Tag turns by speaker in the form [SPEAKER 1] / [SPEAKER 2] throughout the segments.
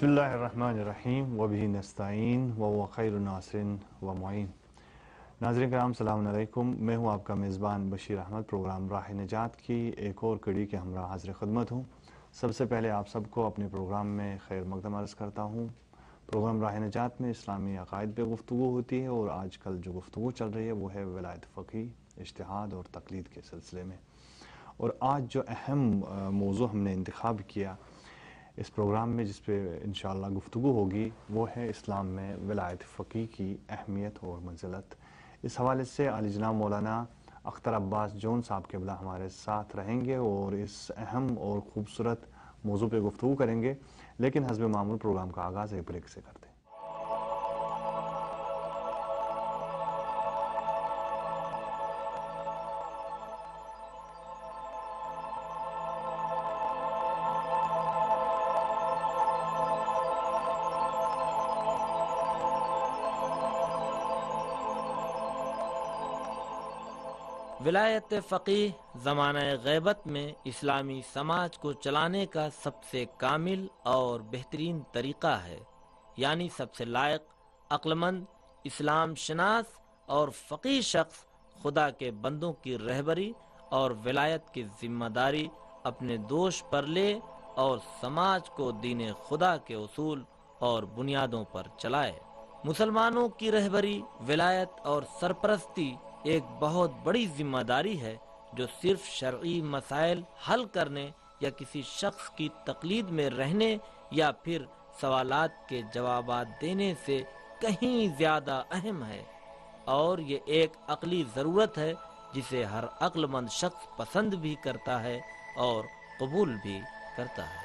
[SPEAKER 1] بسم اللہ الرحمن الرحیم وبہ نستعین وهو خیر الناصر و معین۔ ناظرین کرام السلام علیکم، میں ہوں آپ کا میزبان بشیر احمد۔ پروگرام راہ نجات کی ایک اور کڑی کے ہمراہ حاضر خدمت ہوں۔ سب سے پہلے آپ سب کو اپنے پروگرام میں خیر مقدم عرض کرتا ہوں۔ پروگرام راہ نجات میں اسلامی عقائد پہ گفتگو ہوتی ہے، اور آج کل جو گفتگو چل رہی ہے وہ ہے ولایت فقی، اجتہاد اور تقلید کے سلسلے میں۔ اور آج جو اہم موضوع ہم نے انتخاب کیا اس پروگرام میں، جس پہ انشاءاللہ گفتگو ہوگی، وہ ہے اسلام میں ولایت فقی کی اہمیت اور منزلت۔ اس حوالے سے عالی جناب مولانا اختر عباس جون صاحب قبلہ ہمارے ساتھ رہیں گے اور اس اہم اور خوبصورت موضوع پہ گفتگو کریں گے، لیکن حسب معمول پروگرام کا آغاز ایک بریک سے کرتے ہیں۔
[SPEAKER 2] ولایت فقیہ زمانہ غیبت میں اسلامی سماج کو چلانے کا سب سے کامل اور بہترین طریقہ ہے، یعنی سب سے لائق، عقلمند، اسلام شناس اور فقیہ شخص خدا کے بندوں کی رہبری اور ولایت کی ذمہ داری اپنے دوش پر لے اور سماج کو دین خدا کے اصول اور بنیادوں پر چلائے۔ مسلمانوں کی رہبری، ولایت اور سرپرستی ایک بہت بڑی ذمہ داری ہے جو صرف شرعی مسائل حل کرنے یا کسی شخص کی تقلید میں رہنے یا پھر سوالات کے جوابات دینے سے کہیں زیادہ اہم ہے، اور یہ ایک عقلی ضرورت ہے جسے ہر عقل مند شخص پسند بھی کرتا ہے اور قبول بھی کرتا ہے۔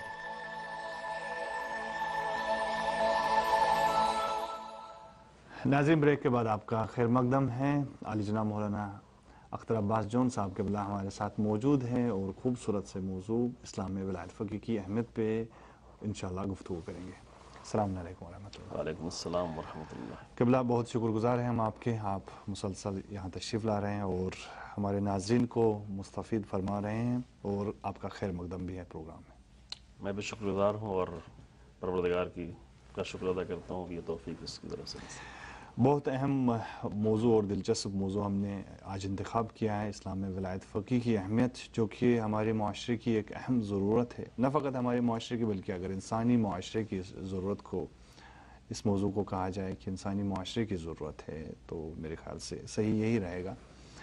[SPEAKER 1] ناظرین، بریک کے بعد آپ کا خیر مقدم ہے۔ عالی جناب مولانا اختر عباس جون صاحب قبلہ ہمارے ساتھ موجود ہیں اور خوبصورت سے موضوع اسلام میں ولایت فقی کی اہمیت پہ انشاءاللہ گفتگو کریں گے۔ السلام علیکم ورحمۃ اللہ۔
[SPEAKER 3] وعلیکم السلام ورحمۃ اللہ۔
[SPEAKER 1] قبلہ، بہت شکر گزار ہیں ہم آپ کے، آپ مسلسل یہاں تشریف لا رہے ہیں اور ہمارے ناظرین کو مستفید فرما رہے ہیں، اور آپ کا خیر مقدم بھی ہے پروگرام میں۔
[SPEAKER 3] میں بھی شکر گزار ہوں اور پروردگار کا شکر ادا کرتا ہوں کہ یہ توفیق اس کی طرف سے۔
[SPEAKER 1] بہت اہم موضوع اور دلچسپ موضوع ہم نے آج انتخاب کیا ہے، اسلام میں ولایت فقی کی اہمیت، جو کہ ہمارے معاشرے کی ایک اہم ضرورت ہے، نہ فقط ہمارے معاشرے کی بلکہ اگر انسانی معاشرے کی ضرورت کو، اس موضوع کو کہا جائے کہ انسانی معاشرے کی ضرورت ہے، تو میرے خیال سے صحیح یہی رہے گا۔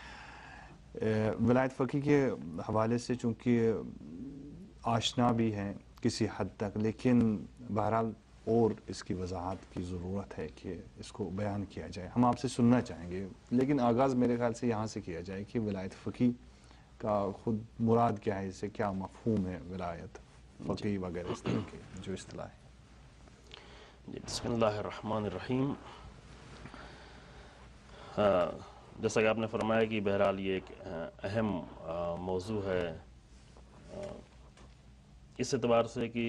[SPEAKER 1] ولایت فقی کے حوالے سے چونکہ آشنا بھی ہیں کسی حد تک، لیکن بہرحال اور اس کی وضاحت کی ضرورت ہے کہ اس کو بیان کیا جائے۔ ہم آپ سے سننا چاہیں گے، لیکن آغاز میرے خیال سے یہاں سے کیا جائے کہ ولایت فقی کا خود مراد کیا ہے، اس سے کیا مفہوم ہے، ولایت فقی وغیرہ اس طرح کے جو اصطلاح ہے۔
[SPEAKER 3] جی، بسم اللہ الرحمن الرحیم۔ جیسا کہ آپ نے فرمایا کہ بہرحال یہ ایک اہم موضوع ہے، اس اعتبار سے کہ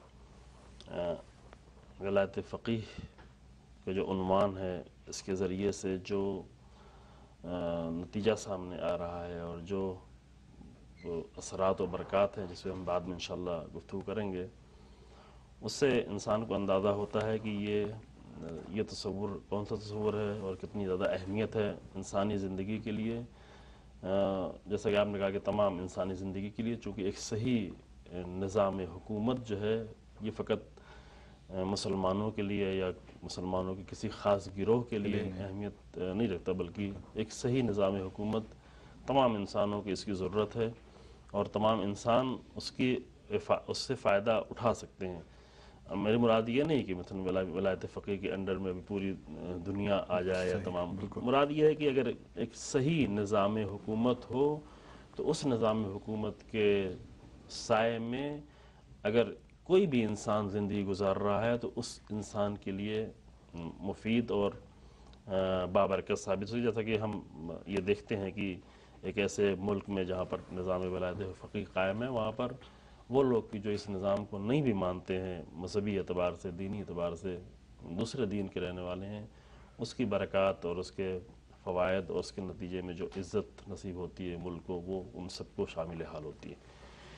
[SPEAKER 3] ولایت فقیہ کا جو عنوان ہے، اس کے ذریعے سے جو نتیجہ سامنے آ رہا ہے اور جو اثرات و برکات ہیں، جس پہ ہم بعد میں انشاءاللہ گفتگو کریں گے، اس سے انسان کو اندازہ ہوتا ہے کہ یہ تصور کون سا تصور ہے اور کتنی زیادہ اہمیت ہے انسانی زندگی کے لیے۔ جیسا کہ آپ نے کہا کہ تمام انسانی زندگی کے لیے، چونکہ ایک صحیح نظام حکومت جو ہے یہ فقط مسلمانوں کے لیے یا مسلمانوں کے کسی خاص گروہ کے لیے اہمیت نہیں رکھتا، بلکہ ایک صحیح نظام حکومت تمام انسانوں کی اس کی ضرورت ہے، اور تمام انسان اس سے فائدہ اٹھا سکتے ہیں۔ میری مراد یہ نہیں کہ مثلا ولایت فقیہ کے انڈر میں بھی پوری دنیا آ جائے یا تمام، مراد یہ ہے کہ اگر ایک صحیح نظام حکومت ہو تو اس نظام حکومت کے سائے میں اگر کوئی بھی انسان زندگی گزار رہا ہے تو اس انسان کے لیے مفید اور بابرکت ثابت ہوئی، جیسا کہ ہم یہ دیکھتے ہیں کہ ایک ایسے ملک میں جہاں پر نظام ولایت فقیہ قائم ہے، وہاں پر وہ لوگ بھی جو اس نظام کو نہیں بھی مانتے ہیں، مذہبی اعتبار سے، دینی اعتبار سے دوسرے دین کے رہنے والے ہیں، اس کی برکات اور اس کے فوائد اور اس کے نتیجے میں جو عزت نصیب ہوتی ہے ملک کو، وہ ان سب کو شامل حال ہوتی ہے۔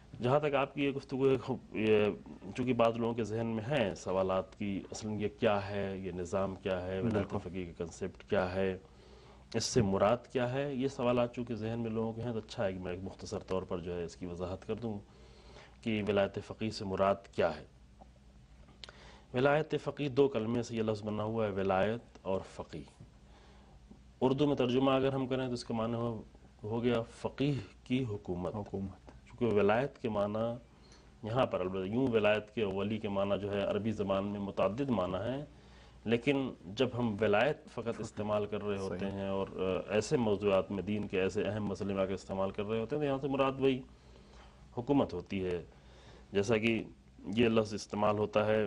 [SPEAKER 3] جہاں تک آپ کی یہ گفتگو ہے، چونکہ بعض لوگوں کے ذہن میں ہیں سوالات کی اصلا یہ کیا ہے، یہ نظام کیا ہے، ولایت فقیہ کا کنسیپٹ کیا ہے، اس سے مراد کیا ہے، یہ سوالات چونکہ ذہن میں لوگوں کے ہیں تو اچھا ہے کہ میں ایک مختصر طور پر جو ہے اس کی وضاحت کر دوں کہ ولایت فقیہ سے مراد کیا ہے۔ ولایت فقیہ 2 کلمے سے یہ لفظ بنا ہوا ہے، ولایت اور فقیہ۔ اردو میں ترجمہ اگر ہم کریں تو اس کا معنی ہو گیا فقیہ کی حکومت۔ چونکہ ولایت کے معنی یہاں پر البتہ یوں ولایت کے ولی کے معنی جو ہے عربی زبان میں متعدد معنی ہیں، لیکن جب ہم ولایت فقط استعمال کر رہے ہوتے ہیں اور ایسے موضوعات میں دین کے ایسے اہم مسئلے میں آ کے استعمال کر رہے ہوتے ہیں تو یہاں سے مراد وہی حکومت ہوتی ہے۔ جیسا کہ یہ لفظ استعمال ہوتا ہے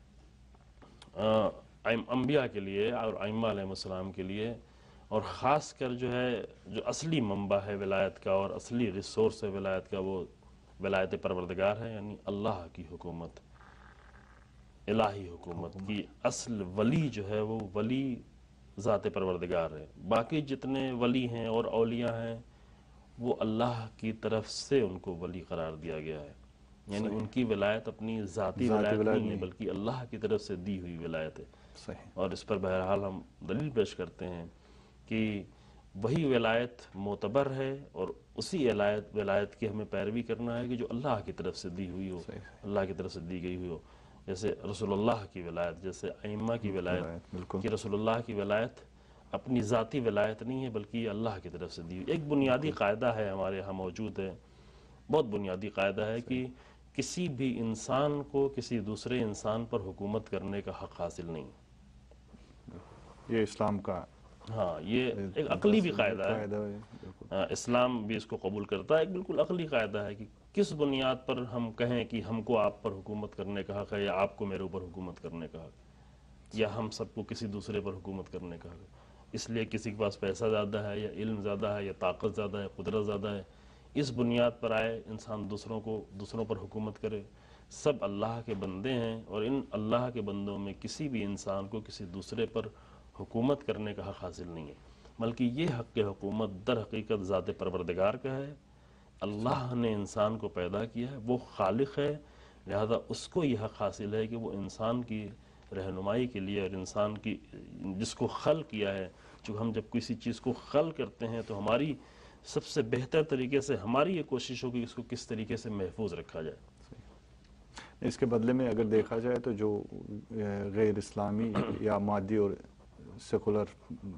[SPEAKER 3] انبیاء کے لیے اور ائمہ علیہ السلام کے لیے، اور خاص کر جو ہے جو اصلی منبع ہے ولایت کا اور اصلی ریسورس ہے ولایت کا وہ ولایت پروردگار ہے، یعنی اللہ کی حکومت، الہی حکومت کی اصل ولی جو ہے وہ ولی ذات پروردگار ہے۔ باقی جتنے ولی ہیں اور اولیاء ہیں وہ اللہ کی طرف سے ان کو ولی قرار دیا گیا ہے، یعنی ان کی ولایت اپنی ذاتی ولایت نہیں ہے بلکہ اللہ کی طرف سے دی ہوئی ولایت ہے۔ اور اس پر بہرحال ہم دلیل پیش کرتے ہیں کہ وہی ولایت معتبر ہے اور اسی ولایت کی ہمیں پیروی کرنا ہے کہ جو اللہ کی طرف سے دی ہوئی ہو، اللہ کی طرف سے دی گئی ہوئی ہو۔ جیسے رسول اللہ کی ولایت، جیسے ائمہ کی ولایت، کہ رسول اللہ کی ولایت اپنی ذاتی ولایت نہیں ہے بلکہ یہ اللہ کی طرف سے دی ہوئی۔ ایک بنیادی قاعدہ ہے ہمارے ہاں موجود ہے، بہت بنیادی قاعدہ ہے کہ کسی بھی انسان کو کسی دوسرے انسان پر حکومت کرنے کا حق حاصل نہیں۔
[SPEAKER 1] یہ اسلام کا
[SPEAKER 3] ہاں یہ ایک عقلی بھی قاعدہ ہے، اسلام بھی اس کو قبول کرتا ہے، ایک بالکل عقلی قاعدہ ہے کہ کس بنیاد پر ہم کہیں کہ ہم کو آپ پر حکومت کرنے کا حق ہے یا آپ کو میرے اوپر حکومت کرنے کا حق، یا ہم سب کو کسی دوسرے پر حکومت کرنے کا حق، اس لیے کسی کے پاس پیسہ زیادہ ہے یا علم زیادہ ہے یا طاقت زیادہ ہے، قدرت زیادہ ہے، اس بنیاد پر آئے انسان دوسروں پر حکومت کرے۔ سب اللہ کے بندے ہیں اور ان اللہ کے بندوں میں کسی بھی انسان کو کسی دوسرے پر حکومت کرنے کا حق حاصل نہیں ہے، بلکہ یہ حق حکومت در حقیقت ذات پروردگار کا ہے۔ اللہ نے انسان کو پیدا کیا ہے، وہ خالق ہے، لہذا اس کو یہ حق حاصل ہے کہ وہ انسان کی رہنمائی کے لیے اور انسان کی جس کو خلق کیا ہے، چونکہ ہم جب کسی چیز کو خلق کرتے ہیں تو ہماری سب سے بہتر طریقے سے ہماری یہ کوشش ہوگی اس کو کس طریقے سے محفوظ رکھا جائے۔
[SPEAKER 1] اس کے بدلے میں اگر دیکھا جائے تو جو غیر اسلامی یا مادی اور سیکولر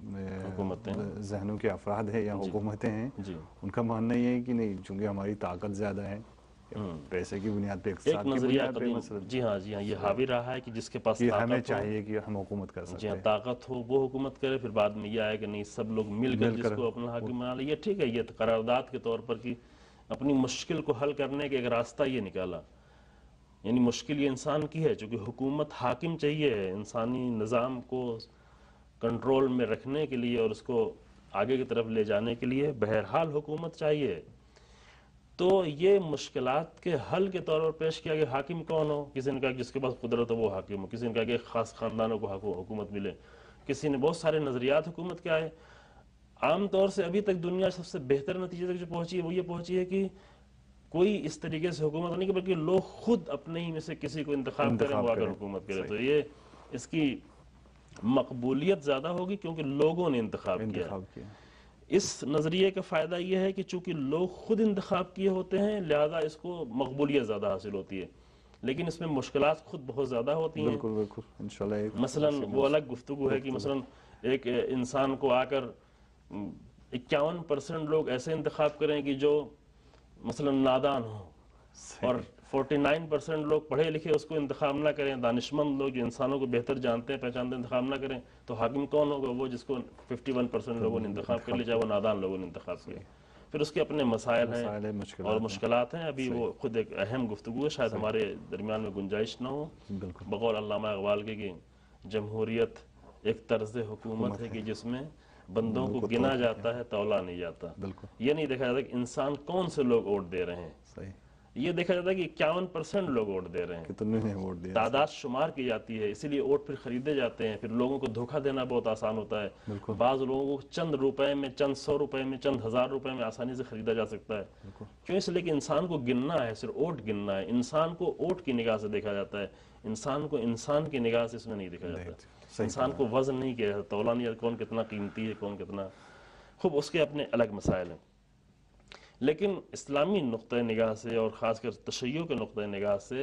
[SPEAKER 1] ذہنوں کے افراد ہیں یا حکومتیں ہیں، ان کا ماننا یہ ہے کہ نہیں، چونکہ ہماری طاقت زیادہ ہے، پیسے کی بنیاد پہ،
[SPEAKER 3] ایک نظریہ قدیم، جی ہاں یہ حاوی رہا ہے کہ جس کے پاس طاقت
[SPEAKER 1] ہمیں چاہیے کہ ہم حکومت کر سکتے ہیں،
[SPEAKER 3] طاقت ہو وہ حکومت کرے، پھر بعد میں یہ آئے کہ نہیں سب لوگ مل کر جس کو اپنا حاکم بنا لے۔ یہ ٹھیک ہے، یہ قرارداد کے طور پر کہ اپنی مشکل کو حل کرنے کے ایک راستہ یہ نکالا، یعنی مشکل یہ انسان کی ہے، چونکہ حکومت حاکم چاہیے انسانی نظام کو کنٹرول میں رکھنے کے لیے اور اس کو آگے کی طرف لے جانے کے لیے بہرحال حکومت چاہیے۔ تو یہ مشکلات کے حل کے طور پر پیش کیا کہ حاکم کون ہو، کسی نے کہا جس کے پاس قدرت ہو وہ حاکم ہو، کسی نے کہا کہ خاص خاندانوں کو حکومت ملے، کسی نے بہت سارے نظریات حکومت کیا ہے۔ عام طور سے ابھی تک دنیا سب سے بہتر نتیجے تک جو پہنچی ہے وہ یہ پہنچی ہے کہ کوئی اس طریقے سے حکومت نہیں، بلکہ لوگ خود اپنے ہی میں سے کسی کو انتخاب کریں وہ اگر حکومت کرے، تو یہ اس کی مقبولیت زیادہ ہوگی کیونکہ لوگوں نے انتخاب کیا۔ اس نظریے کا فائدہ یہ ہے کہ چونکہ لوگ خود انتخاب کیے ہوتے ہیں لہذا اس کو مقبولیت زیادہ حاصل ہوتی ہے، لیکن اس میں مشکلات خود بہت زیادہ ہوتی ہیں۔
[SPEAKER 1] بالکل بالکل، انشاءاللہ
[SPEAKER 3] مثلا وہ الگ گفتگو ہے کہ مثلا ایک انسان کو آ کر 51% لوگ ایسے انتخاب کریں کہ جو مثلا نادان ہوں، اور 49% لوگ پڑھے لکھے اس کو انتخاب نہ کریں، دانشمند لوگ جو انسانوں کو بہتر جانتے ہیں پہچانتے ہیں انتخاب نہ کریں، تو حاکم کون ہوگا؟ وہ جس کو 51% لوگوں نے انتخاب کر لیا، چاہے وہ نادان لوگوں نے انتخاب کیا۔ پھر اس کے اپنے مسائل ہیں اور مشکلات ہیں، ابھی وہ خود ایک اہم گفتگو ہے، شاید ہمارے درمیان میں گنجائش نہ ہو۔ بقول علامہ اقبال کے کہ جمہوریت ایک طرز حکومت ہے کہ جس میں بندوں کو گنا جاتا ہے تولا نہیں جاتا، یہ نہیں دیکھا جاتا کہ انسان کون سے لوگ ووٹ دے رہے ہیں، یہ دیکھا جاتا ہے کہ 51% لوگ ووٹ دے رہے ہیں.
[SPEAKER 1] کتنے نے ووٹ دیا.
[SPEAKER 3] تعداد شمار کی جاتی ہے، اسی لیے ووٹ پھر خریدے جاتے ہیں. پھر لوگوں کو دھوکہ دینا بہت آسان ہوتا ہے.
[SPEAKER 1] بالکل.
[SPEAKER 3] بعض لوگوں کو چند روپے میں، چند 100 روپے میں، چند 1000 روپے میں آسانی سے خریدا جا سکتا ہے. کیوں؟ اس لیے کہ انسان کو گننا ہے، صرف ووٹ گننا ہے. انسان کو ووٹ کی نگاہ سے دیکھا جاتا ہے، انسان کو انسان کی نگاہ سے اس میں نہیں دیکھا جاتا. انسان کو وزن نہیں کیا جاتا، تولا نہیں جاتا، کون کتنا قیمتی ہے، کون کتنا. خوب اس کے اپنے الگ مسائل ہیں. لیکن اسلامی نقطہ نگاہ سے اور خاص کر تشیع کے نقطہ نگاہ سے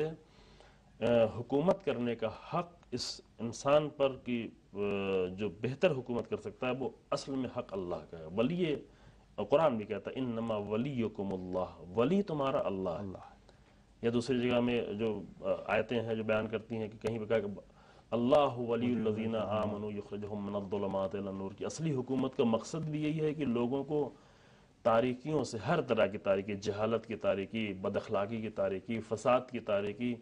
[SPEAKER 3] حکومت کرنے کا حق اس انسان پر کی جو بہتر حکومت کر سکتا ہے وہ اصل میں حق اللہ کا ہے. ولی، قرآن بھی کہتا ہے انما ولیکم اللہ، ولی تمہارا اللہ ہے. یا دوسری جگہ میں جو آیتیں ہیں جو بیان کرتی ہیں کہ کہیں پہ کہا کہ اللہ ولی الذین آمنوا یخرجہم من الظلمات الی النور، کی اصلی حکومت کا مقصد بھی یہی ہے کہ لوگوں کو تاریکیوں سے، ہر طرح کی تاریکی، جہالت کی تاریکی، بد اخلاقی کی تاریکی، فساد کی تاریکی،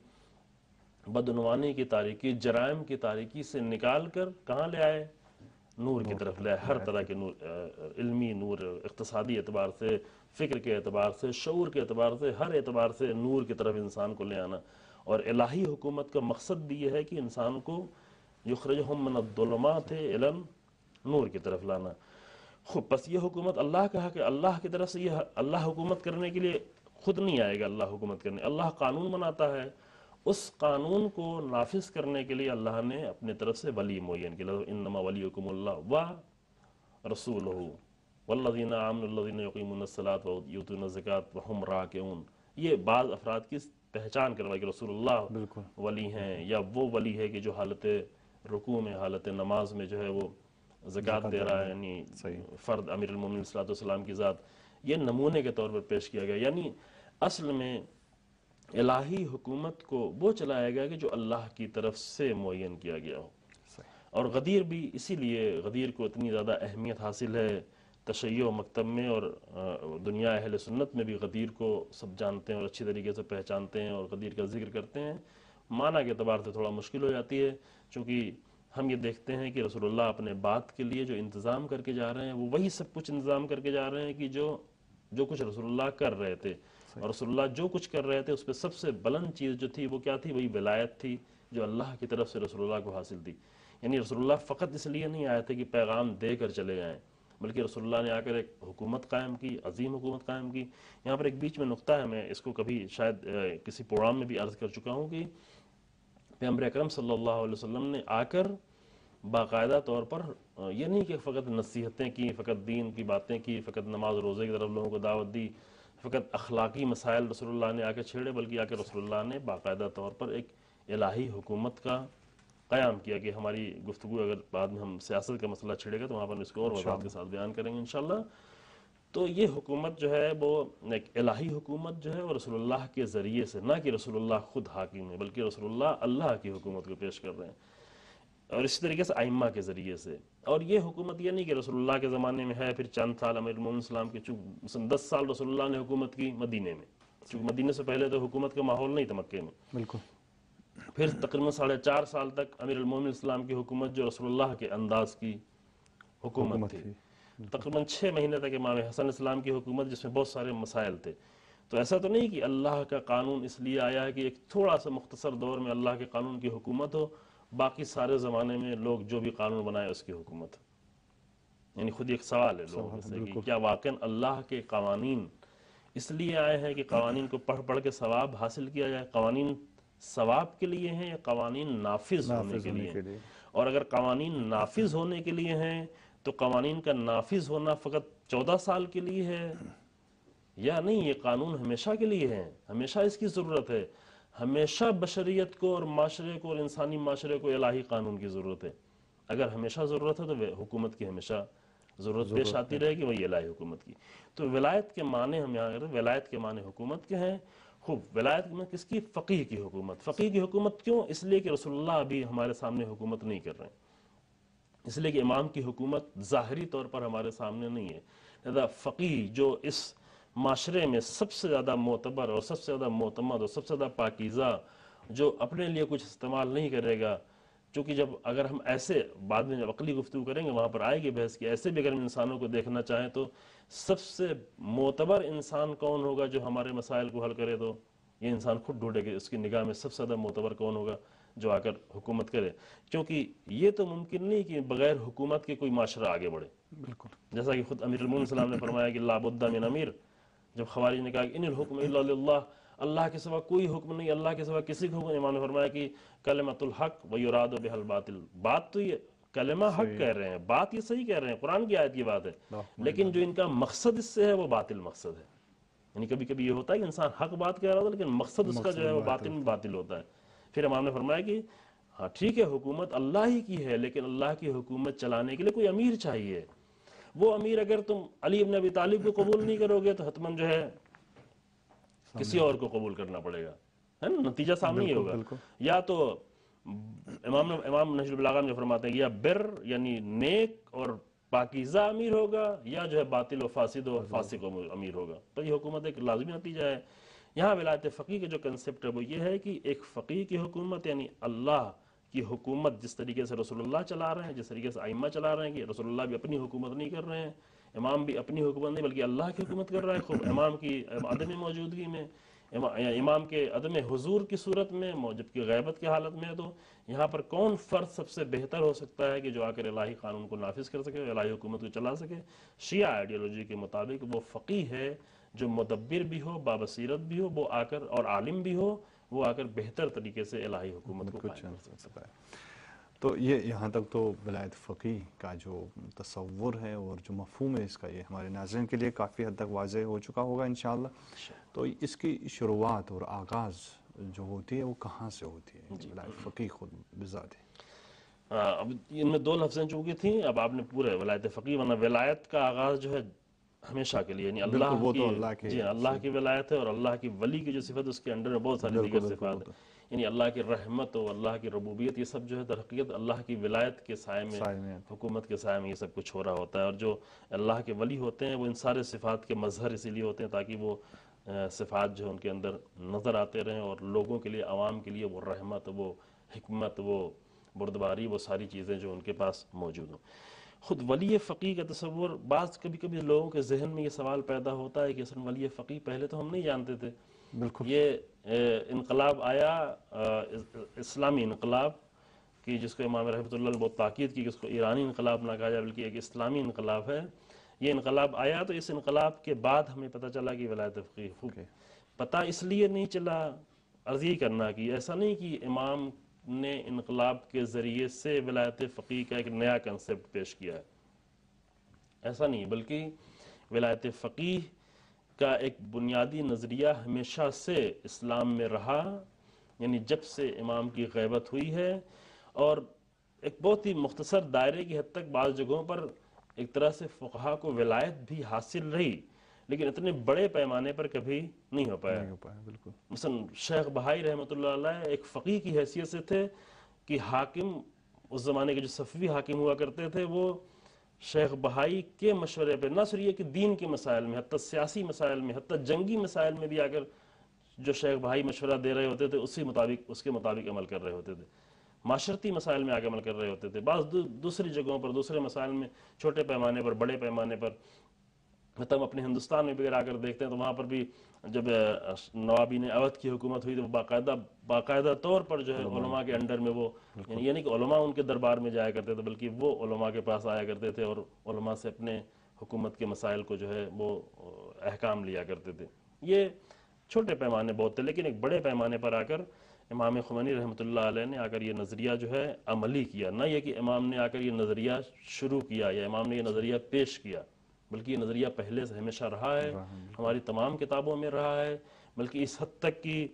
[SPEAKER 3] بدعنوانی کی تاریکی، جرائم کی تاریکی سے نکال کر کہاں لے آئے؟ نور کی طرف لے آئے. ہر طرح کے نور، علمی نور، اقتصادی اعتبار سے، فکر کے اعتبار سے، شعور کے اعتبار سے، ہر اعتبار سے نور کی طرف انسان کو لے آنا. اور الہی حکومت کا مقصد بھی یہ ہے کہ انسان کو یخرجہم من الظلمات الی النور کی طرف لانا. خوب، بس یہ حکومت اللہ کا ہے کہ اللہ کی طرف سے یہ اللہ حکومت کرنے کے لیے خود نہیں آئے گا. اللہ حکومت کرنے، اللہ قانون بناتا ہے، اس قانون کو نافذ کرنے کے لیے اللہ نے اپنے طرف سے ولی معین کیا. انما ولیکم اللہ ورسولہ والذین آمنوا الذین یقیمون الصلاۃ ویؤتون الزکاۃ وہم راکعون. یہ بعض افراد کی پہچان کروائی کہ رسول اللہ ولی ہیں، یا وہ ولی ہے کہ جو حالت رکوع میں، حالت نماز میں جو ہے وہ زکوٰۃ دے رہا ہے. یعنی فرد امیر المومنین صلی اللہ علیہ وسلم کی ذات یہ نمونے کے طور پر پیش کیا گیا. یعنی اصل میں الہی حکومت کو وہ چلایا گیا کہ جو اللہ کی طرف سے معین کیا گیا ہو. اور غدیر بھی اسی لیے غدیر کو اتنی زیادہ اہمیت حاصل ہے تشیع مکتب میں، اور دنیا اہل سنت میں بھی غدیر کو سب جانتے ہیں اور اچھی طریقے سے پہچانتے ہیں اور غدیر کا ذکر کرتے ہیں. معنی کے اعتبار سے تھوڑا مشکل ہو جاتی ہے، چونکہ ہم یہ دیکھتے ہیں کہ رسول اللہ اپنے بات کے لیے جو انتظام کر کے جا رہے ہیں وہ وہی سب کچھ انتظام کر کے جا رہے ہیں کہ جو کچھ رسول اللہ کر رہے تھے. اور رسول اللہ جو کچھ کر رہے تھے اس پہ سب سے بلند چیز جو تھی وہ کیا تھی؟ وہی ولایت تھی جو اللہ کی طرف سے رسول اللہ کو حاصل تھی. یعنی رسول اللہ فقط اس لیے نہیں آئے تھے کہ پیغام دے کر چلے جائیں، بلکہ رسول اللہ نے آ کر ایک حکومت قائم کی، عظیم حکومت قائم کی. یہاں پر ایک بیچ میں نقطہ ہے، میں اس کو کبھی شاید کسی پروگرام میں بھی عرض کر چکا ہوں کہ پیغمبر اکرم صلی اللہ علیہ وسلم نے آ کر باقاعدہ طور پر یہ نہیں کہ فقط نصیحتیں کی، فقط دین کی باتیں کی، فقط نماز روزے کی طرف لوگوں کو دعوت دی، فقط اخلاقی مسائل رسول اللہ نے آ کے چھیڑے، بلکہ آ کے رسول اللہ نے باقاعدہ طور پر ایک الہی حکومت کا قیام کیا. کہ ہماری گفتگو اگر بعد میں ہم سیاست کا مسئلہ چھڑے گا تو وہاں پر اس کو اور وضاحت کے ساتھ بیان کریں گے انشاءاللہ. تو یہ حکومت جو ہے وہ ایک الہی حکومت جو ہے وہ رسول اللہ کے ذریعے سے، نہ کہ رسول اللہ خود حاکم ہے، بلکہ رسول اللہ اللہ کی حکومت کو پیش کر رہے ہیں. اور اسی طریقے سے ائمہ کے ذریعے سے. اور یہ حکومت یہ نہیں کہ رسول اللہ کے زمانے میں ہے، پھر چند سال امیر المومنین السلام کے 10 سال رسول اللہ نے حکومت کی مدینے میں، چونکہ مدینے سے پہلے تو حکومت کا ماحول نہیں تھا مکے میں.
[SPEAKER 1] بالکل.
[SPEAKER 3] پھر تقریباً 4.5 سال تک امیر المومنین السلام کی حکومت جو رسول اللہ کے انداز کی حکومت تھی. تقریباً 6 مہینے تک امام حسن اسلام کی حکومت، جس میں بہت سارے مسائل تھے. تو ایسا تو نہیں کہ اللہ کا قانون اس لیے آیا ہے کہ ایک تھوڑا سا مختصر دور میں اللہ کے قانون کی حکومت ہو، باقی سارے زمانے میں لوگ جو بھی قانون بنائے اس کی حکومت. یعنی خود ایک سوال ہے لوگوں سے کہ کیا واقعا اللہ کے قوانین اس لیے آئے ہیں کہ قوانین کو پڑھ کے ثواب حاصل کیا جائے؟ قوانین ثواب کے لیے ہیں یا قوانین نافذ ہونے کے لیے ہیں؟ اور اگر قوانین نافذ ہونے کے لیے ہیں تو قوانین کا نافذ ہونا فقط 14 سال کے لیے ہے یا نہیں؟ یہ قانون ہمیشہ کے لیے ہیں، ہمیشہ اس کی ضرورت ہے. ہمیشہ بشریت کو اور معاشرے کو اور انسانی معاشرے کو الہی قانون کی ضرورت ہے. اگر ہمیشہ ضرورت ہے تو حکومت کی ہمیشہ ضرورت پیش آتی رہے گی، وہی الہی حکومت کی. تو ولایت کے معنی ہم یہاں کریں، ولایت کے معنی حکومت کے ہیں. خوب، ولایت میں کس کی؟ فقیہ کی حکومت. فقیہ کی حکومت کیوں؟ اس لیے کہ رسول اللہ ابھی ہمارے سامنے حکومت نہیں کر رہے ہیں، اس لیے کہ امام کی حکومت ظاہری طور پر ہمارے سامنے نہیں ہے. لہذا فقیہ جو اس معاشرے میں سب سے زیادہ معتبر اور سب سے زیادہ معتمد اور سب سے زیادہ پاکیزہ، جو اپنے لیے کچھ استعمال نہیں کرے گا، چونکہ جب اگر ہم ایسے بعد میں جب عقلی گفتگو کریں گے وہاں پر آئے گی بحث کی، ایسے بھی اگر ہم انسانوں کو دیکھنا چاہیں تو سب سے معتبر انسان کون ہوگا جو ہمارے مسائل کو حل کرے؟ تو یہ انسان خود ڈھونڈے کہ اس کی نگاہ میں سب سے زیادہ معتبر کون ہوگا جو آ کر حکومت کرے، کیونکہ یہ تو ممکن نہیں کہ بغیر حکومت کے کوئی معاشرہ آگے بڑھے.
[SPEAKER 1] بالکل
[SPEAKER 3] جیسا کہ خود امیر المومنین السلام نے فرمایا کہ لا بد من امیر، جب خوارج نے کہا کہ ان الحکم الا للہ، اللہ کے سوا کوئی حکم نہیں، اللہ کے سوا کسی کو حکم نہیں، امام نے فرمایا کہ کلمۃ الحق ویراد بها الباطل، بات تو یہ کلمہ حق کہہ رہے ہیں، بات یہ صحیح کہہ رہے ہیں، قرآن کی آیت کی بات ہے، لیکن جو ان کا مقصد اس سے ہے وہ باطل مقصد ہے. یعنی کبھی کبھی یہ ہوتا ہے کہ انسان حق بات کہہ رہا ہوتا ہے لیکن مقصد اس کا جو ہے وہ باطل میں باطل ہوتا ہے. پھر امام نے فرمایا کہ ہاں ٹھیک ہے حکومت اللہ ہی کی ہے، لیکن اللہ کی حکومت چلانے کے لیے کوئی امیر چاہیے. وہ امیر اگر تم علی بن ابی طالب کو قبول نہیں کرو گے تو حتماً جو ہے کسی اور کو قبول کرنا پڑے گا، ہے نا، نتیجہ سامنے ہی ہوگا. یا تو امام نہج البلاغہ میں فرماتے ہیں یا بر یعنی نیک اور پاکیزہ امیر ہوگا، یا جو ہے باطل و فاسد و فاسق امیر ہوگا. تو یہ حکومت ایک لازمی نتیجہ ہے. یہاں ولایت فقیہ کا جو کنسپٹ ہے وہ یہ ہے کہ ایک فقیہ کی حکومت یعنی اللہ کی حکومت جس طریقے سے رسول اللہ چلا رہے ہیں، جس طریقے سے ائمہ چلا رہے ہیں، کہ رسول اللہ بھی اپنی حکومت نہیں کر رہے ہیں، امام بھی اپنی حکومت نہیں بلکہ اللہ کی حکومت کر رہا ہے، خوب امام کی عدم موجودگی میں، امام کے عدم حضور کی صورت میں، جبکہ غیبت کی حالت میں. تو یہاں پر کون فرد سب سے بہتر ہو سکتا ہے کہ جو آ کر الہی قانون کو نافذ کر سکے، الہی حکومت کو چلا سکے؟ شیعہ آئیڈیالوجی کے مطابق وہ فقیہ ہے جو مدبر بھی ہو، بابصیرت بھی ہو، وہ آ کر اور عالم بھی ہو، وہ آ کر بہتر طریقے سے الہی حکومت کو قائم کر سکتا ہے.
[SPEAKER 1] تو یہ یہاں تک تو ولایت فقیہ کا جو تصور ہے اور جو مفہوم ہے اس کا، یہ ہمارے ناظرین کے لیے کافی حد تک واضح ہو چکا ہوگا انشاءاللہ. تو اس کی شروعات اور آغاز جو ہوتی ہے وہ کہاں سے ہوتی ہے ولایت فقیہ خود بذات ہے؟
[SPEAKER 3] اب ان میں دو لفظیں چونکہ تھیں، اب آپ نے پورے ولایت فقیہ، ورنہ ولایت کا آغاز جو ہے ہمیشہ کے لیے، یعنی اللہ کی، جی اللہ کی ولایت ہے، اور اللہ کی ولی کی جو صفت اس کے اندر میں بہت ساری دیگر صفات ہیں، یعنی اللہ کی رحمت و اللہ کی ربوبیت، یہ سب جو ہے در حقیقت اللہ کی ولایت کے سائے میں، حکومت کے سائے میں یہ سب کچھ ہو رہا ہوتا ہے. اور جو اللہ کے ولی ہوتے ہیں وہ ان سارے صفات کے مظہر اسی لیے ہوتے ہیں تاکہ وہ صفات جو ان کے اندر نظر آتے رہیں اور لوگوں کے لیے، عوام کے لیے وہ رحمت، وہ حکمت، وہ بردباری، وہ ساری چیزیں جو ان کے پاس موجود ہوں. خود ولی فقیہ کا تصور، بعض کبھی کبھی لوگوں کے ذہن میں یہ سوال پیدا ہوتا ہے کہ اصلا ولی فقیہ پہلے تو ہم نہیں جانتے تھے. یہ انقلاب آیا، اسلامی انقلاب کی، جس کو امام رحمۃ اللہ نے بہت تاکید کی کہ اس کو ایرانی انقلاب نہ کہا جائے بلکہ ایک اسلامی انقلاب ہے. یہ انقلاب آیا تو اس انقلاب کے بعد ہمیں پتہ چلا کہ ولایت فقیہ، پتہ اس لیے نہیں چلا، عرض یہ کرنا کہ ایسا نہیں کہ امام نے انقلاب کے ذریعے سے ولایت فقیہ کا ایک نیا کنسپٹ پیش کیا ہے، ایسا نہیں، بلکہ ولایت فقیہ کا ایک بنیادی نظریہ ہمیشہ سے اسلام میں رہا. یعنی جب سے امام کی غیبت ہوئی ہے، اور ایک بہت ہی مختصر دائرے کی حد تک بعض جگہوں پر ایک طرح سے فقہا کو ولایت بھی حاصل رہی، لیکن اتنے بڑے پیمانے پر کبھی نہیں ہو پایا. مثلا شیخ بہائی رحمۃ اللہ علیہ ایک فقیہ کی حیثیت سے تھے کہ حاکم، اس زمانے کے جو صفوی حاکم ہوا کرتے تھے، وہ شیخ بہائی کے مشورے پہ نہ صرف یہ کہ دین کے مسائل میں، حتی سیاسی مسائل میں، حتی جنگی مسائل میں بھی آ کر جو شیخ بہائی مشورہ دے رہے ہوتے تھے اس کے مطابق عمل کر رہے ہوتے تھے. معاشرتی مسائل میں آگے عمل کر رہے ہوتے تھے. بعض دوسری جگہوں پر، دوسرے مسائل میں، چھوٹے پیمانے پر، بڑے پیمانے پر، ہم اپنے ہندوستان میں بھی اگر آ کر دیکھتے ہیں تو وہاں پر بھی جب نوابین اودھ کی حکومت ہوئی تو باقاعدہ طور پر جو ہے علماء کے انڈر میں وہ، یعنی کہ علماء ان کے دربار میں جایا کرتے تھے، بلکہ وہ علماء کے پاس آیا کرتے تھے اور علماء سے اپنے حکومت کے مسائل کو جو ہے وہ احکام لیا کرتے تھے. یہ چھوٹے پیمانے بہت تھے، لیکن ایک بڑے پیمانے پر آ کر امام خمینی رحمۃ اللہ علیہ نے آ کر یہ نظریہ جو ہے عملی کیا. نہ یہ کہ امام نے آ کر یہ نظریہ شروع کیا یا امام نے یہ نظریہ پیش کیا، بلکہ یہ نظریہ پہلے سے ہمیشہ رہا ہے، ہماری تمام کتابوں میں رہا ہے، بلکہ اس حد تک کہ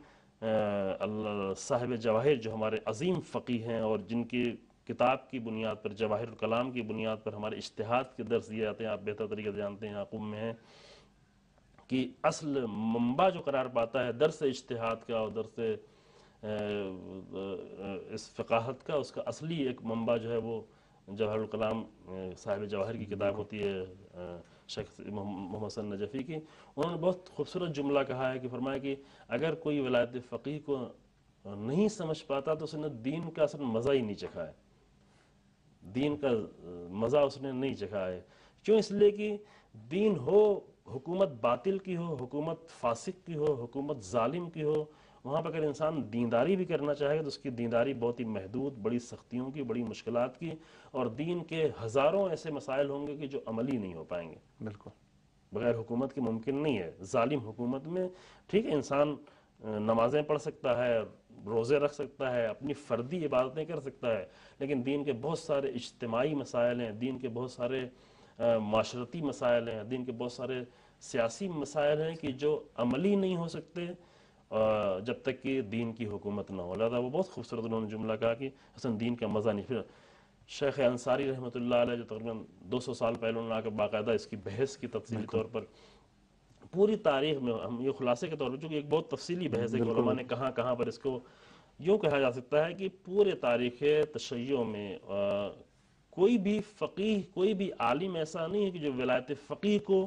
[SPEAKER 3] صاحب جواہر جو ہمارے عظیم فقیہ ہیں اور جن کی کتاب کی بنیاد پر، جواہر الکلام کی بنیاد پر ہمارے اجتہاد کے درس دیے جاتے ہیں، آپ بہتر طریقے سے جانتے ہیں، یعقوب میں ہیں کہ اصل منبع جو قرار پاتا ہے درس اجتہاد کا اور درس اس فقاہت کا، اس کا اصلی ایک منبع جو ہے وہ جواہر الکلام صاحب جواہر کی کتاب ہوتی ہے شیخ محمد حسن نجفی کی. انہوں نے بہت خوبصورت جملہ کہا ہے کہ فرمایا کہ اگر کوئی ولایت فقیہ کو نہیں سمجھ پاتا تو اس نے دین کا اصل مزہ ہی نہیں چکھا ہے، دین کا مزہ اس نے نہیں چکھا ہے. کیوں؟ اس لیے کہ دین ہو، حکومت باطل کی ہو، حکومت فاسق کی ہو، حکومت ظالم کی ہو، وہاں پہ اگر انسان دینداری بھی کرنا چاہے تو اس کی دینداری بہت ہی محدود، بڑی سختیوں کی، بڑی مشکلات کی، اور دین کے ہزاروں ایسے مسائل ہوں گے کہ جو عملی نہیں ہو پائیں گے،
[SPEAKER 1] بالکل
[SPEAKER 3] بغیر حکومت کے ممکن نہیں ہے۔ ظالم حکومت میں ٹھیک ہے انسان نمازیں پڑھ سکتا ہے، روزے رکھ سکتا ہے، اپنی فردی عبادتیں کر سکتا ہے، لیکن دین کے بہت سارے اجتماعی مسائل ہیں، دین کے بہت سارے معاشرتی مسائل ہیں، دین کے بہت سارے سیاسی مسائل ہیں کہ جو عملی نہیں ہو سکتے جب تک کہ دین کی حکومت نہ ہو۔ لہٰذا وہ بہت خوبصورت انہوں نے جملہ کہا کہ حسن دین کا مزہ نہیں۔ پھر شیخ انصاری رحمۃ اللہ علیہ جو تقریباً 200 سال پہلے انہوں نے آ کر باقاعدہ اس کی بحث کی تفصیلی طور پر، پوری تاریخ میں ہم یہ خلاصے کے طور پر، چونکہ ایک بہت تفصیلی بحث ہے کہ علماء نے کہاں کہاں پر اس کو یوں کہا جا سکتا ہے کہ پورے تاریخ تشیع میں کوئی بھی فقیہ، کوئی بھی عالم ایسا نہیں ہے کہ جو ولایت فقیہ کو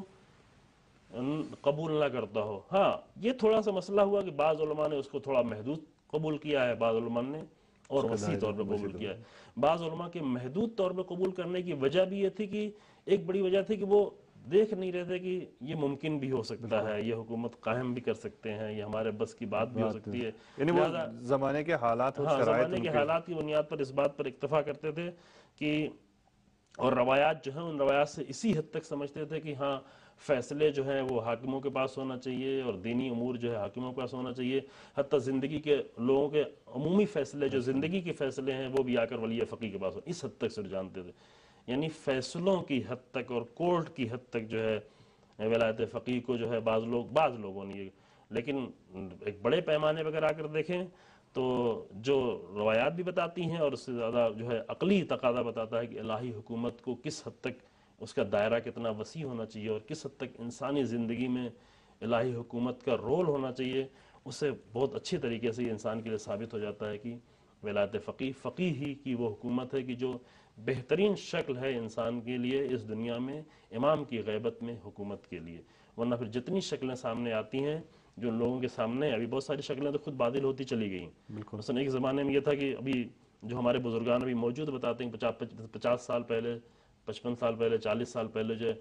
[SPEAKER 3] قبول نہ کرتا ہو۔ ہاں یہ تھوڑا سا مسئلہ ہوا کہ بعض علماء نے اس کو تھوڑا محدود قبول کیا ہے، بعض علماء نے اور وسیع طور پہ قبول کیا ہے۔ بعض علماء کے محدود طور پہ قبول کرنے کی وجہ بھی یہ تھی کہ ایک بڑی وجہ تھی کہ وہ دیکھ نہیں رہے تھے کہ یہ ممکن بھی ہو سکتا ہے، یہ حکومت قائم بھی کر سکتے ہیں، یہ ہمارے بس کی بات بھی ہو سکتی ہے۔
[SPEAKER 1] یعنی وہ زمانے کے حالات اور شرائط،
[SPEAKER 3] زمانے کے حالات کی بنیاد پر اس بات پر اکتفا کرتے تھے کہ، اور روایات جو ہیں ان روایات سے اسی حد تک سمجھتے تھے کہ ہاں فیصلے جو ہیں وہ حاکموں کے پاس ہونا چاہیے، اور دینی امور جو ہے حاکموں کے پاس ہونا چاہیے، حتیٰ زندگی کے لوگوں کے عمومی فیصلے جو زندگی کے فیصلے ہیں وہ بھی آ کر ولی فقیہ کے پاس ہو، اس حد تک سے جانتے تھے۔ یعنی فیصلوں کی حد تک اور کورٹ کی حد تک جو ہے ولایت فقیہ کو جو ہے بعض لوگوں نے، لیکن ایک بڑے پیمانے پہ اگر آ کر دیکھیں تو جو روایات بھی بتاتی ہیں اور اس سے زیادہ جو ہے عقلی تقاضا بتاتا ہے کہ الہی حکومت کو کس حد تک اس کا دائرہ کتنا وسیع ہونا چاہیے اور کس حد تک انسانی زندگی میں الہی حکومت کا رول ہونا چاہیے، اس سے بہت اچھی طریقے سے یہ انسان کے لیے ثابت ہو جاتا ہے کہ ولایت فقیہ ہی کی وہ حکومت ہے کہ جو بہترین شکل ہے انسان کے لیے اس دنیا میں امام کی غیبت میں حکومت کے لیے۔ ورنہ پھر جتنی شکلیں سامنے آتی ہیں جو لوگوں کے سامنے، ابھی بہت ساری شکلیں تو خود بادل ہوتی چلی گئیں۔ مثلا ایک زمانے میں یہ تھا کہ ابھی جو ہمارے بزرگان ابھی موجود بتاتے ہیں 50 سال پہلے، 55 سال پہلے، 40 سال پہلے جو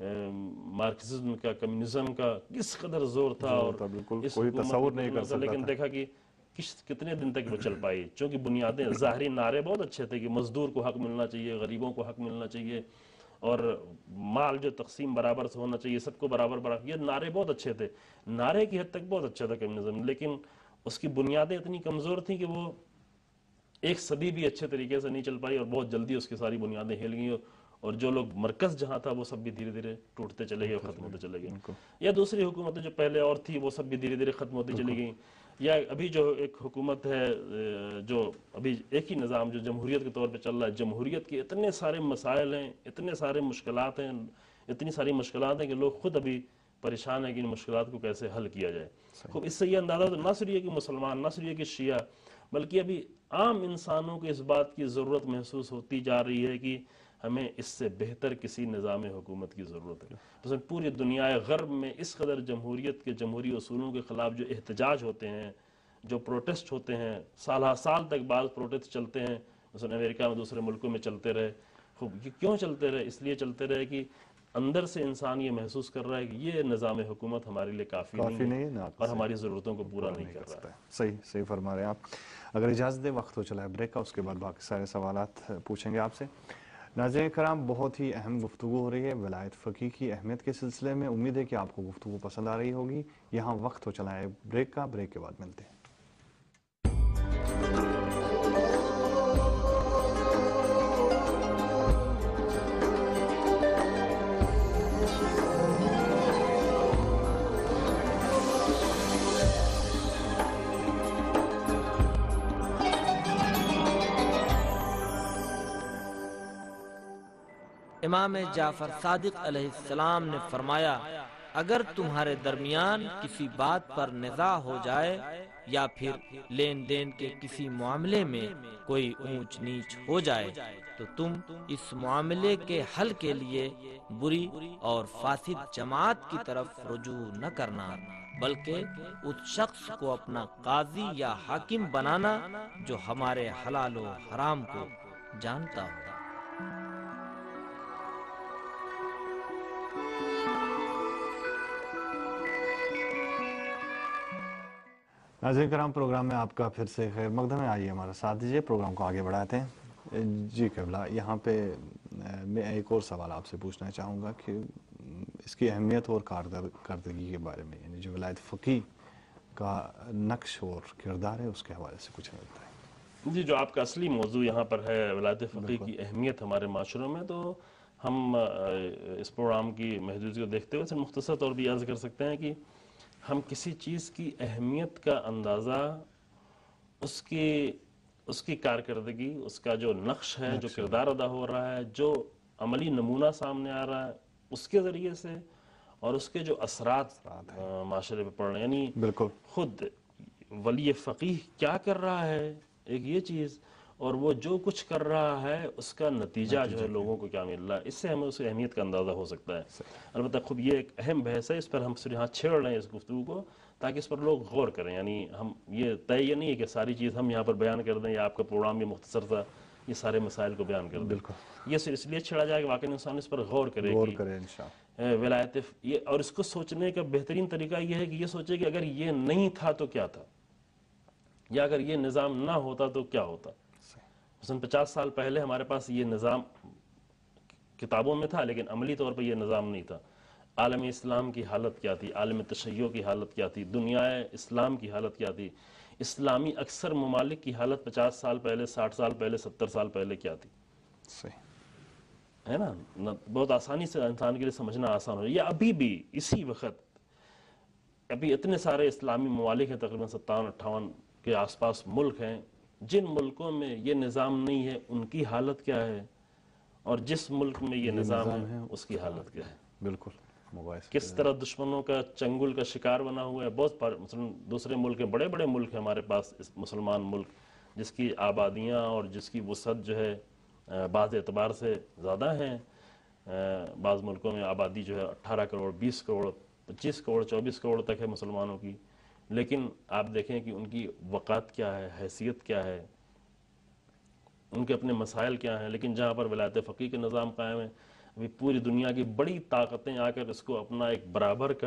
[SPEAKER 3] مارکسزم کا، کمیونزم کا کس قدر زور تھا اور اس
[SPEAKER 1] کوئی تصور نہیں کر
[SPEAKER 3] حکومت، لیکن دیکھا کہ کتنے دن تک وہ چل پائی، چونکہ بنیادیں، ظاہری نعرے بہت اچھے تھے کہ مزدور کو حق ملنا چاہیے، غریبوں کو حق ملنا چاہیے، اور مال جو تقسیم برابر سے ہونا چاہیے، سب کو برابر، یہ نعرے بہت اچھے تھے، نعرے کی حد تک بہت اچھا تھا کمیونزم، لیکن اس کی بنیادیں اتنی کمزور تھیں کہ وہ ایک صدی بھی اچھے طریقے سے نہیں چل پائی اور بہت جلدی اس کی ساری بنیادیں ہل گئیں، اور جو لوگ مرکز جہاں تھا وہ سب بھی دھیرے دھیرے ٹوٹتے چلے گئے اور ختم ہوتے چلے گئے، یا دوسری حکومتیں جو پہلے اور تھی وہ سب بھی دھیرے دھیرے ختم ہوتی چلی گئیں، یا ابھی جو ایک حکومت ہے جو ابھی ایک ہی نظام جو جمہوریت کے طور پہ چل رہا ہے، جمہوریت کے اتنے سارے مسائل ہیں، اتنے سارے مشکلات ہیں، اتنی ساری مشکلات ہیں کہ لوگ خود ابھی پریشان ہیں کہ ان مشکلات کو کیسے حل کیا جائے۔ خوب اس سے یہ اندازہ تو نہ صرف یہ کہ مسلمان، نہ صرف یہ کہ شیعہ، بلکہ ابھی عام انسانوں کو اس بات کی ضرورت محسوس ہوتی جا رہی ہے کہ ہمیں اس سے بہتر کسی نظام حکومت کی ضرورت ہے۔ مثلا پوری دنیا غرب میں اس قدر جمہوریت کے، جمہوری اصولوں کے خلاف جو احتجاج ہوتے ہیں، جو پروٹیسٹ ہوتے ہیں، سالہ سال تک بعض پروٹیسٹ چلتے ہیں، مثلا امریکہ میں، دوسرے ملکوں میں چلتے رہے۔ خوب یہ کیوں چلتے رہے؟ اس لیے چلتے رہے کہ اندر سے انسان یہ محسوس کر رہا ہے کہ یہ نظام حکومت ہمارے لیے کافی نہیں ہے اور ہماری ضرورتوں کو پورا نہیں کر رہا ہے۔
[SPEAKER 1] صحیح فرما رہے ہیں آپ۔ اگر اجازت دیں وقت ہو چلا ہے بریک کا، اس کے بعد باقی سارے سوالات پوچھیں گے آپ سے۔ ناظرین کرام، بہت ہی اہم گفتگو ہو رہی ہے ولایت فقیہ کی اہمیت کے سلسلے میں۔ امید ہے کہ آپ کو گفتگو پسند آ رہی ہوگی۔ یہاں وقت ہو چلا ہے بریک کا، بریک کے بعد ملتے ہیں۔
[SPEAKER 2] امام جعفر صادق علیہ السلام نے فرمایا، اگر تمہارے درمیان کسی بات پر نزاع ہو جائے یا پھر لین دین کے کسی معاملے میں کوئی اونچ نیچ ہو جائے تو تم اس معاملے کے حل کے لیے بری اور فاسد جماعت کی طرف رجوع نہ کرنا، بلکہ اس شخص کو اپنا قاضی یا حاکم بنانا جو ہمارے حلال و حرام کو جانتا ہو۔
[SPEAKER 1] ناظرین کرام، پروگرام میں آپ کا پھر سے خیر مقدم ہے. آئیے ہمارا ساتھ دیجیے، پروگرام کو آگے بڑھاتے ہیں. جی قبلہ، یہاں پہ میں ایک اور سوال آپ سے پوچھنا چاہوں گا کہ اس کی اہمیت اور کارکردگی کے بارے میں، یعنی جو ولایت فقیہ کا نقش اور کردار ہے اس کے حوالے سے کچھ ہمیں بتائیں.
[SPEAKER 3] جی، جو آپ کا اصلی موضوع یہاں پر ہے ولایت فقیہ
[SPEAKER 1] بالکل.
[SPEAKER 3] کی اہمیت ہمارے معاشروں میں، تو ہم اس پروگرام کی محدودیت کو دیکھتے ہوئے مختصر طور پہ عرض کر سکتے ہیں کہ ہم کسی چیز کی اہمیت کا اندازہ اس کی کارکردگی، اس کا جو نقش ہے، جو کردار ادا ہو رہا ہے، جو عملی نمونہ سامنے آ رہا ہے اس کے ذریعے سے، اور اس کے جو اثرات معاشرے پہ پڑ رہے ہیں، یعنی
[SPEAKER 1] بالکل
[SPEAKER 3] خود ولی فقیہ کیا کر رہا ہے ایک یہ چیز، اور وہ جو کچھ کر رہا ہے اس کا نتیجہ جو ہے لوگوں کو کیا مل رہا ہے، اس سے ہمیں اس کی اہمیت کا اندازہ ہو سکتا ہے. البتہ خود یہ ایک اہم بحث ہے، اس پر ہم صرف یہاں چھیڑ رہے ہیں اس گفتگو کو تاکہ اس پر لوگ غور کریں. یعنی ہم یہ طے یہ نہیں ہے کہ ساری چیز ہم یہاں پر بیان کر دیں یا آپ کا پروگرام یہ مختصر تھا یہ سارے مسائل کو بیان کر دیں. یہ صرف اس لیے چھیڑا جائے کہ واقعی انسان اس پر غور کرے کہ ولایت اور اس کو سوچنے کا بہترین طریقہ یہ ہے کہ یہ سوچے کہ اگر یہ نہیں تھا تو کیا تھا، یا اگر یہ نظام نہ ہوتا تو کیا ہوتا. مثلا 50 سال پہلے ہمارے پاس یہ نظام کتابوں میں تھا لیکن عملی طور پر یہ نظام نہیں تھا. عالم اسلام کی حالت کیا تھی، عالم تشیع کی حالت کیا تھی، دنیا اسلام کی حالت کیا تھی، اسلامی اکثر ممالک کی حالت 50 سال پہلے، 60 سال پہلے، 70 سال پہلے کیا تھی. ہے نا، بہت آسانی سے انسان کے لیے سمجھنا آسان ہو. یا ابھی بھی اسی وقت ابھی اتنے سارے اسلامی ممالک ہیں، تقریباً 57-58 کے آس پاس ملک ہیں، جن ملکوں میں یہ نظام نہیں ہے ان کی حالت کیا ہے، اور جس ملک میں یہ نظام ہے اس کی حالت کیا ہے.
[SPEAKER 1] بالکل
[SPEAKER 3] کس طرح دشمنوں کا چنگل کا شکار بنا ہوا ہے. بہت مثلا دوسرے ملک ہیں، بڑے بڑے ملک ہیں ہمارے پاس مسلمان ملک، جس کی آبادیاں اور جس کی وسعت جو ہے بعض اعتبار سے زیادہ ہیں. بعض ملکوں میں آبادی جو ہے 18 کروڑ، 20 کروڑ، 25 کروڑ، 24 کروڑ تک ہے مسلمانوں کی. لیکن آپ دیکھیں کہ ان کی وقعت کیا ہے، حیثیت کیا ہے، ان کے اپنے مسائل کیا ہیں. لیکن جہاں پر ولایت فقیہ کے نظام قائم ہے، ابھی پوری دنیا کی بڑی طاقتیں آ کر اس کو اپنا ایک برابر کا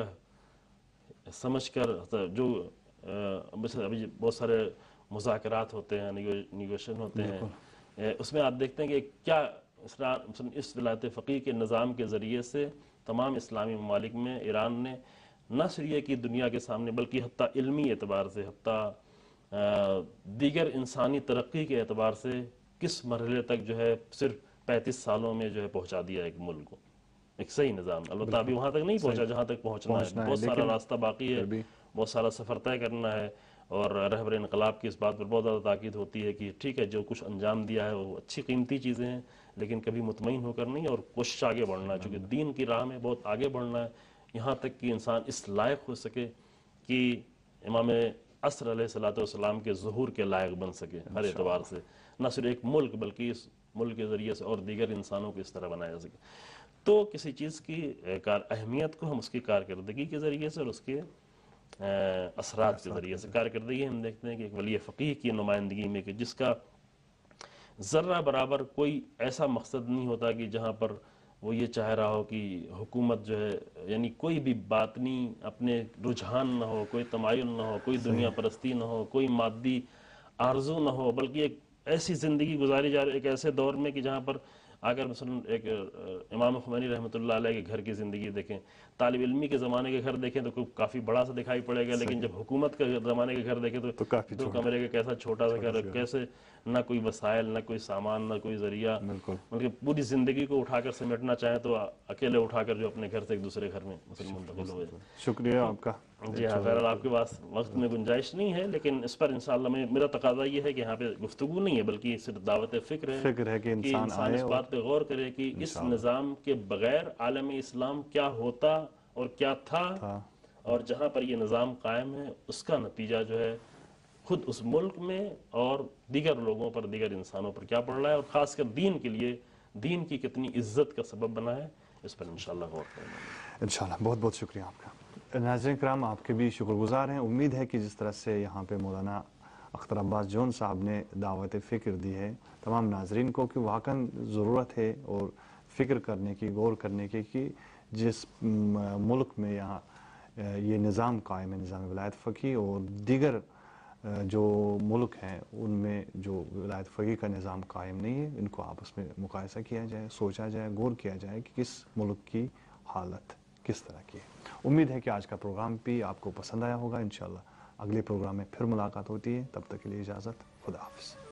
[SPEAKER 3] سمجھ کر، جو ابھی بہت سارے مذاکرات ہوتے ہیں، نیگوشن ہوتے ہیں، اس میں آپ دیکھتے ہیں کہ کیا اس ولایت فقیہ کے نظام کے ذریعے سے تمام اسلامی ممالک میں ایران نے نہ صرف یہ کہ دنیا کے سامنے بلکہ حتیٰ علمی اعتبار سے، حتیٰ دیگر انسانی ترقی کے اعتبار سے کس مرحلے تک جو ہے صرف 35 سالوں میں جو ہے پہنچا دیا ایک ملک کو، ایک صحیح نظام. البتہ ابھی وہاں تک نہیں پہنچا جہاں تک پہنچنا ہے، بہت سارا راستہ باقی ہے، بہت سارا سفر طے کرنا ہے. اور رہبر انقلاب کی اس بات پر بہت زیادہ تاکید ہوتی ہے کہ ٹھیک ہے جو کچھ انجام دیا ہے وہ اچھی قیمتی چیزیں ہیں، لیکن کبھی مطمئن ہو کر نہیں، اور کوشش آگے بڑھنا ہے، چونکہ دین کی راہ میں بہت آگے بڑھنا ہے، یہاں تک کہ انسان اس لائق ہو سکے کہ امام عصر علیہ السلام کے ظہور کے لائق بن سکے ہر اعتبار سے. نہ صرف ایک ملک بلکہ اس ملک کے ذریعے سے اور دیگر انسانوں کو اس طرح بنایا جا سکے. تو کسی چیز کی اہمیت کو ہم اس کی کارکردگی کے ذریعے سے اور اس کے اثرات کے ذریعے سے، کارکردگی ہم دیکھتے ہیں کہ ایک ولی فقیہ کی نمائندگی میں کہ جس کا ذرہ برابر کوئی ایسا مقصد نہیں ہوتا کہ جہاں پر وہ یہ چاہ رہا ہو کہ حکومت جو ہے، یعنی کوئی بھی باطنی اپنے رجحان نہ ہو، کوئی تمایل نہ ہو، کوئی دنیا پرستی نہ ہو، کوئی مادی آرزو نہ ہو، بلکہ ایک ایسی زندگی گزاری جا رہی ایک ایسے دور میں کہ جہاں پر اگر مثلا ایک امام خمینی رحمۃ اللہ علیہ کے گھر کی زندگی دیکھیں، طالب علمی کے زمانے کے گھر دیکھیں تو کافی بڑا سا دکھائی پڑے گا، لیکن جب حکومت کے زمانے کے گھر دیکھیں تو 2 کمرے کا کیسا چھوٹا سا گھر، کیسے نہ کوئی وسائل، نہ کوئی سامان، نہ کوئی ذریعہ، بلکہ پوری زندگی کو اٹھا کر سمیٹنا چاہیں تو اکیلے اٹھا کر جو اپنے گھر سے ایک دوسرے گھر میں منتقل ہوئے.
[SPEAKER 1] شکریہ آپ کا.
[SPEAKER 3] جی ہاں، بہرحال آپ کے پاس وقت میں گنجائش نہیں ہے، لیکن اس پر انشاءاللہ میرا تقاضا یہ ہے کہ یہاں پہ گفتگو نہیں ہے بلکہ صرف دعوت فکر ہے کہ انسان اس بات پہ غور کرے کہ اس نظام کے بغیر عالم اسلام کیا ہوتا اور کیا تھا، اور جہاں پر یہ نظام قائم ہے اس کا نتیجہ جو ہے خود اس ملک میں اور دیگر لوگوں پر، دیگر انسانوں پر کیا پڑ رہا ہے، اور خاص کر دین کے لیے دین کی کتنی عزت کا سبب بنا ہے، اس پر انشاءاللہ غور کریں گے.
[SPEAKER 1] انشاءاللہ. بہت بہت شکریہ آپ کا. ناظرین کرام، آپ کے بھی شکر گزار ہیں. امید ہے کہ جس طرح سے یہاں پہ مولانا اختر عباس جون صاحب نے دعوت فکر دی ہے تمام ناظرین کو کہ واقعاً ضرورت ہے اور فکر کرنے کی، غور کرنے کی کہ جس ملک میں یہاں یہ نظام قائم ہے، نظام ولایت فقیہ، اور دیگر جو ملک ہیں ان میں جو ولایت فقیہ کا نظام قائم نہیں ہے، ان کو آپس میں مقایسہ کیا جائے، سوچا جائے، غور کیا جائے کہ کس ملک کی حالت کس طرح کی ہے۔ امید ہے کہ آج کا پروگرام بھی آپ کو پسند آیا ہوگا۔ انشاءاللہ اگلے پروگرام میں پھر ملاقات ہوتی ہے، تب تک کے لیے اجازت، خدا حافظ۔